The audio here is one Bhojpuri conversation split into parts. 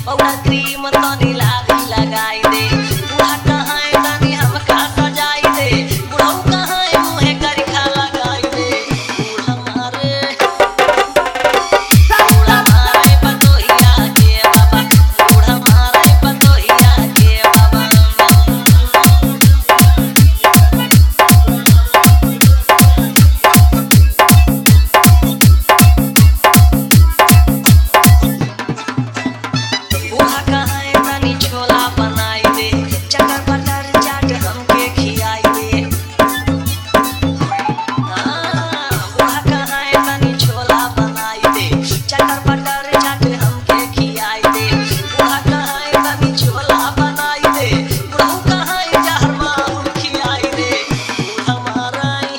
पौड़ा क्रीम तनी लाली लगाई दे बूढ़ा कहां तनी हमका सजाई दे बुढ़ऊ कहां मुहे करखा लगाई दे बूढ़ा मारे पतोहिया के बाबा बूढ़ा मारे पतोहिया के बाबा बूढ़ा कहां तनी छोला बनाई दे चटर बटर चाट हमके खियाई दे बूढ़ा कहां तनी छोला बनाई दे चटर बटर चाट हमके खियाई दे बूढ़ा कहां तनी छोला बनाई दे बुढ़ऊ कहां जहर मार खियाई दे बूढ़ा माराई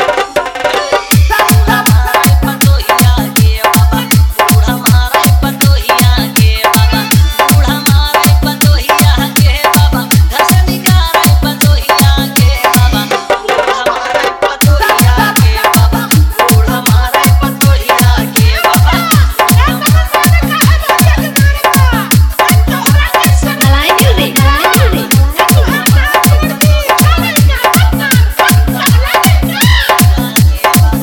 पतोहिया के बाबा बूढ़ा मारे पतोहिया के बाबा बूढ़ा मारे पतोहिया के बाबा घसनी गारे पतोहिया के बाबा बूढ़ा मारे पतोहिया के बाबा बूढ़ा मारे पतोहिया के बाबा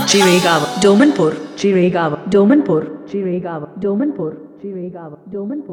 Chiragawa, Domanpur, Chiragawa, Domanpur, Chiragawa, Domanpur, Chiragawa, Domanpur.